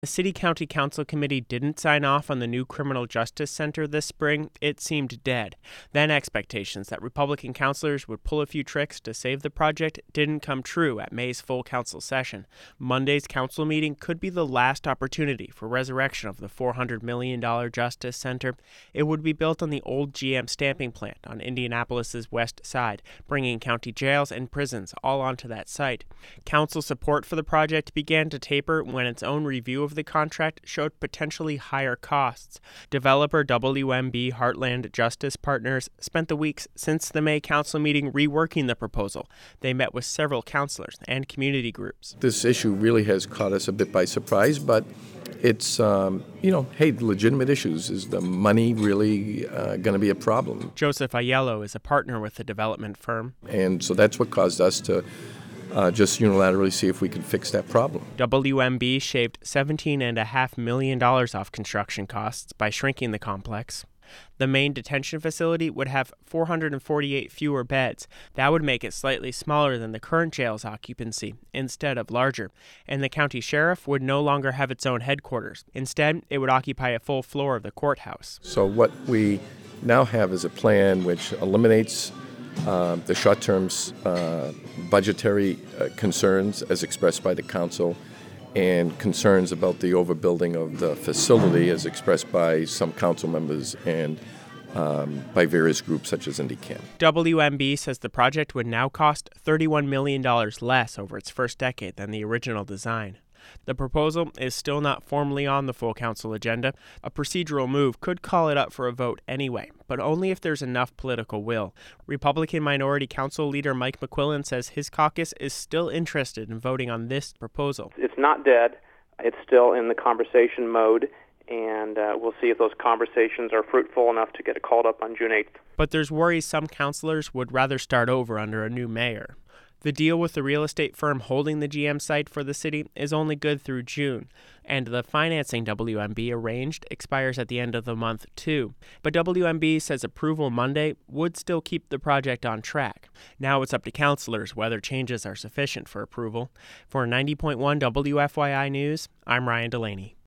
The City County Council Committee didn't sign off on the new Criminal Justice Center this spring. It seemed dead. Then expectations that Republican councilors would pull a few tricks to save the project didn't come true at May's full council session. Monday's council meeting could be the last opportunity for resurrection of the $400 million Justice Center. It would be built on the old GM stamping plant on Indianapolis's west side, bringing county jails and prisons all onto that site. Council support for the project began to taper when its own review of the contract showed potentially higher costs. Developer WMB Heartland Justice Partners spent the weeks since the May council meeting reworking the proposal. They met with several councilors and community groups. This issue really has caught us a bit by surprise, but it's, legitimate issues. Is the money really going to be a problem? Joseph Aiello is a partner with the development firm. And so that's what caused us to just unilaterally see if we could fix that problem. WMB shaved $17.5 million off construction costs by shrinking the complex. The main detention facility would have 448 fewer beds. That would make it slightly smaller than the current jail's occupancy, instead of larger. And the county sheriff would no longer have its own headquarters. Instead, it would occupy a full floor of the courthouse. So what we now have is a plan which eliminates the short-term budgetary concerns as expressed by the council and concerns about the overbuilding of the facility as expressed by some council members and by various groups such as IndyCam. WMB says the project would now cost $31 million less over its first decade than the original design. The proposal is still not formally on the full council agenda. A procedural move could call it up for a vote anyway, but only if there's enough political will. Republican Minority Council Leader Mike McQuillan says his caucus is still interested in voting on this proposal. It's not dead. It's still in the conversation mode, and we'll see if those conversations are fruitful enough to get it called up on June 8th. But there's worries some councilors would rather start over under a new mayor. The deal with the real estate firm holding the GM site for the city is only good through June, and the financing WMB arranged expires at the end of the month, too. But WMB says approval Monday would still keep the project on track. Now it's up to councilors whether changes are sufficient for approval. For 90.1 WFYI News, I'm Ryan Delaney.